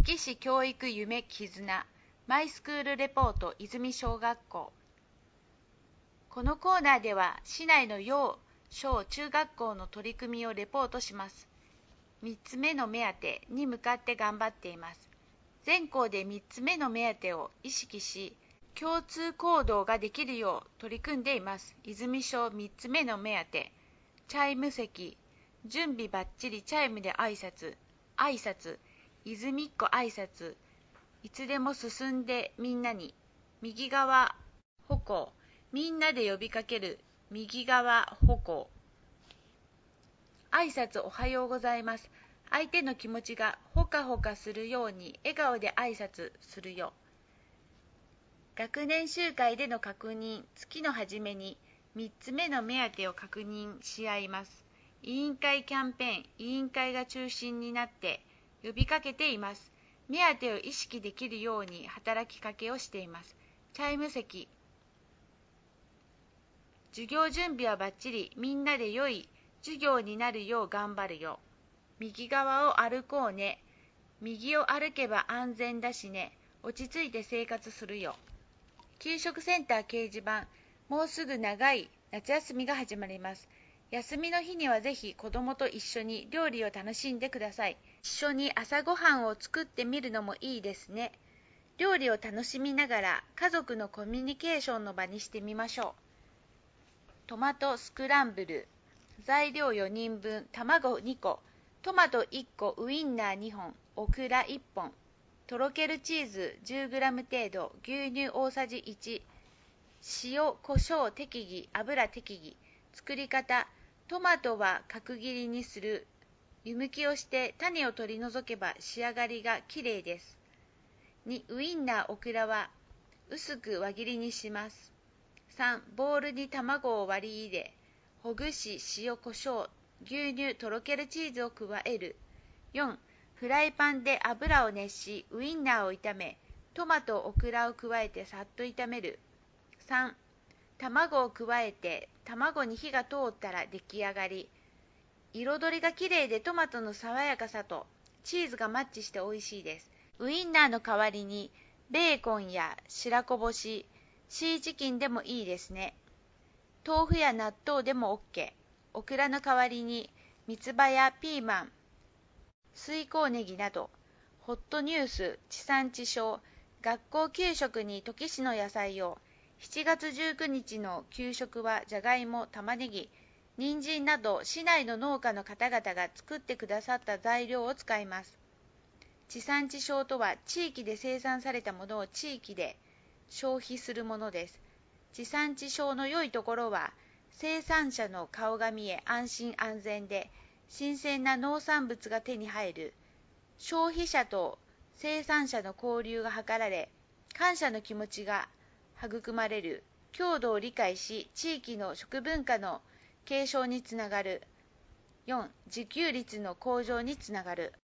木市教育夢絆マイスクールレポート泉小学校。このコーナーでは市内の幼小中学校の取り組みをレポートします。3つ目の目当てに向かって頑張っています。全校で3つ目の目当てを意識し、共通行動ができるよう取り組んでいます。泉小3つ目の目当て、チャイム席、準備バッチリチャイムで挨拶、泉っ子挨拶、いつでも進んでみんなに、右側歩行、みんなで呼びかける右側歩行。挨拶おはようございます。相手の気持ちがほかほかするように笑顔で挨拶するよ。学年集会での確認、月の初めに3つ目の目当てを確認し合います。委員会キャンペーン、委員会が中心になって呼びかけています。目当てを意識できるように働きかけをしています。チャイム席。授業準備はバッチリ、みんなで良い授業になるよう頑張るよ。右側を歩こうね。右を歩けば安全だしね。落ち着いて生活するよ。給食センター掲示板。もうすぐ長い夏休みが始まります。休みの日にはぜひ子どもと一緒に料理を楽しんでください。一緒に朝ごはんを作ってみるのもいいですね。料理を楽しみながら家族のコミュニケーションの場にしてみましょう。トマトスクランブル。材料4人分、卵2個、トマト1個、ウインナー2本、オクラ1本、とろけるチーズ 10g 程度、牛乳大さじ1、塩、胡椒適宜、油適宜。作り方、トマトは角切りにする。湯むきをして種を取り除けば仕上がりがきれいです。2、ウインナー、オクラは薄く輪切りにします。3、ボウルに卵を割り入れ、ほぐし、塩、胡椒、牛乳、とろけるチーズを加える。4、フライパンで油を熱し、ウインナーを炒め、トマト、オクラを加えてさっと炒める。3、卵を加えて、卵に火が通ったら出来上がり。彩りがきれいでトマトの爽やかさとチーズがマッチして美味しいです。ウインナーの代わりにベーコンや白子干し、シーチキンでもいいですね。豆腐や納豆でも OK。オクラの代わりに三つ葉やピーマン、水耕ネギなど。ホットニュース、地産地消。学校給食に土岐市の野菜を。7月19日の給食はじゃがいも、玉ねぎ、人参など市内の農家の方々が作ってくださった材料を使います。地産地消とは地域で生産されたものを地域で消費するものです。地産地消の良いところは生産者の顔が見え安心安全で新鮮な農産物が手に入る。消費者と生産者の交流が図られ感謝の気持ちが育まれる。郷土を理解し地域の食文化の継承につながる。4、自給率の向上につながる。